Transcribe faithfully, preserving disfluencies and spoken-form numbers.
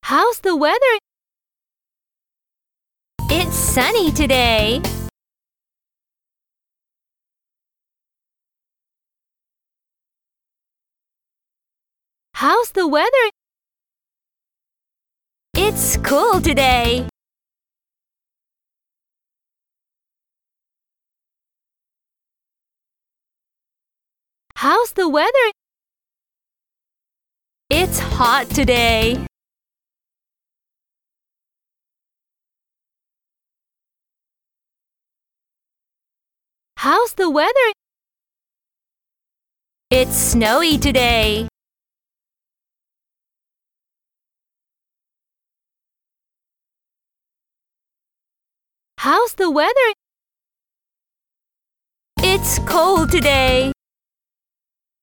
How's the weather? It's sunny today. How's the weather? It's cool today. How's the weather? It's hot today. How's the weather? It's snowy today. How's the weather? It's cold today.